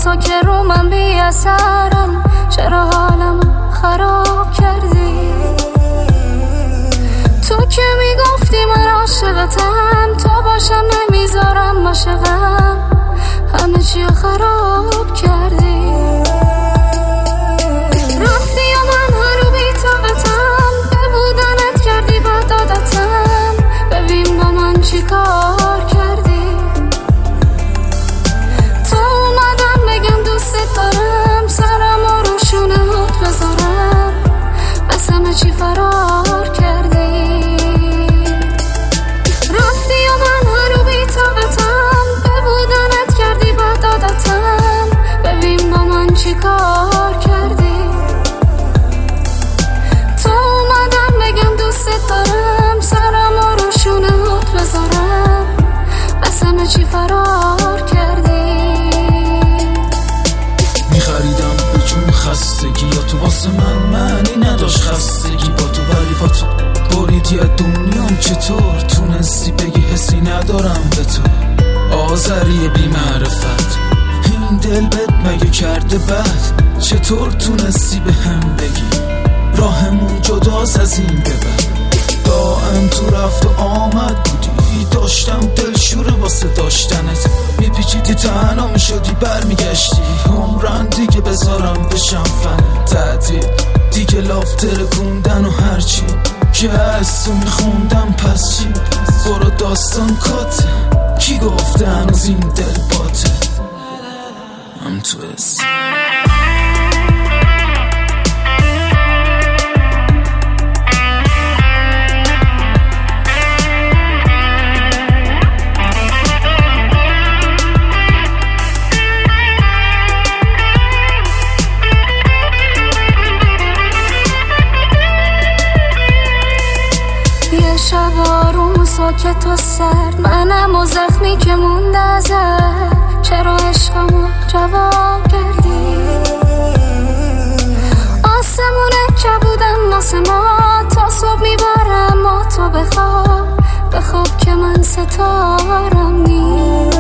تو که رو من بی اثرن، چرا حالم خراب کردی؟ تو که میگفتی من عاشقتم، تا باشم نمیذارم عاشقم، همه چی خراب کردی. رفتی و من هرو بی طاقتم، به بودنت کردی بد عادتم، ببین با من چی کار کردی. تو اومدم بگم دوست دارم، سرم رو شونه هات بذارم، بس همه چی فرار کردی. رفتی و من هرو بی طاقتم، به بودنت کردی بد عادتم، ببین با من چی کار کردی. تو اومدم بگم دوست دارم، سرم رو شونه هات بذارم، بس همه چی فرار کردی. میخریدم به جون خستگی یا تو واسه من معنی نداشت خستگی با تو، ولی با تو بریدی از دنیام. چطور تونستی بگی حسی ندارم به تو؟ آذری بی معرفت، این دل بد مگه کرده بد؟ چطور تونستی به هم بگی راهمون جداست از این به بعد؟ دائم تو رفت و آمد بودی، داشتم دلشوره واسه داشتنت، میپیچیدی تنها میشدی برمیگشتی. عمرن دیگه بذارم بشم فن تعدیل، دیگه لافتر کندن و هرچی که از تو میخوندم پس چی؟ برو داستان کاته، کی گفته هنوز این دل باته؟ هم تو هستی. شب آروم و ساکت و سرد، منم و زخمی که مونده ازت، چرا عشقمو جواب کردی؟ آسمونه که بودم واسه ما، تا صبح میبرم ما تو بخواب که من ستارم نیست.